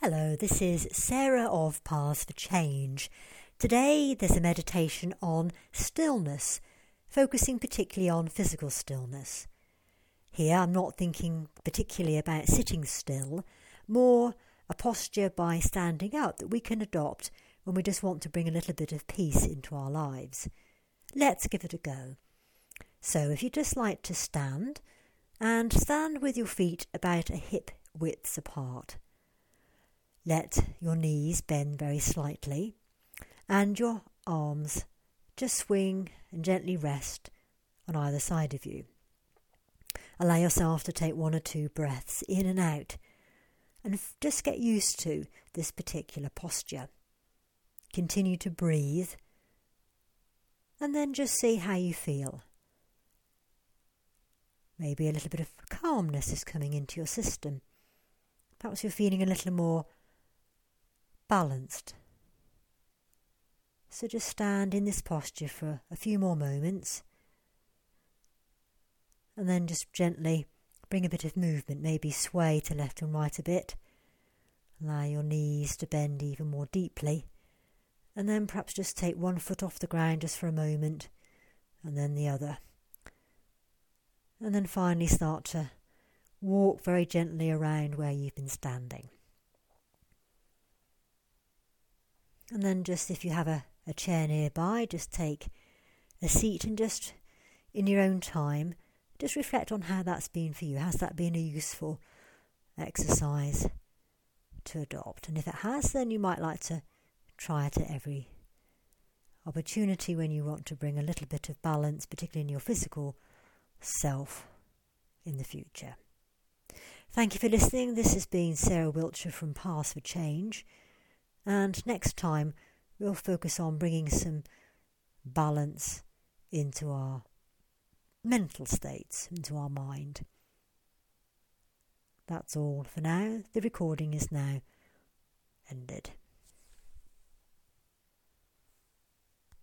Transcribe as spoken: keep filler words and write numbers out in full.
Hello, this is Sarah of Paths for Change. Today there's a meditation on stillness, focusing particularly on physical stillness. Here I'm not thinking particularly about sitting still, more a posture by standing up that we can adopt when we just want to bring a little bit of peace into our lives. Let's give it a go. So if you'd just like to stand, and stand with your feet about a hip width apart. Let your knees bend very slightly and your arms just swing and gently rest on either side of you. Allow yourself to take one or two breaths in and out and f- just get used to this particular posture. Continue to breathe and then just see how you feel. Maybe a little bit of calmness is coming into your system. Perhaps you're feeling a little more balanced. So just stand in this posture for a few more moments and then just gently bring a bit of movement, maybe sway to left and right a bit. Allow your knees to bend even more deeply and then perhaps just take one foot off the ground just for a moment and then the other. And then finally start to walk very gently around where you've been standing. And then just if you have a, a chair nearby, just take a seat and just in your own time, just reflect on how that's been for you. Has that been a useful exercise to adopt? And if it has, then you might like to try it at every opportunity when you want to bring a little bit of balance, particularly in your physical self in the future. Thank you for listening. This has been Sarah Wiltshire from Paths for Change. And next time we'll focus on bringing some balance into our mental states, into our mind. That's all for now. The recording is now ended.